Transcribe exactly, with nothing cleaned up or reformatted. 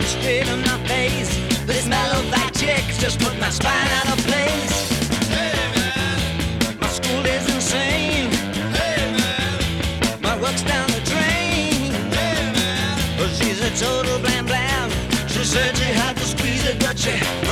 straight in my face. But this mellow fat chick just put my spine out of place. Hey man, my school is insane. Hey man, my work's down the drain. Hey man, well, she's a total blam blam. She said she had to squeeze it, but she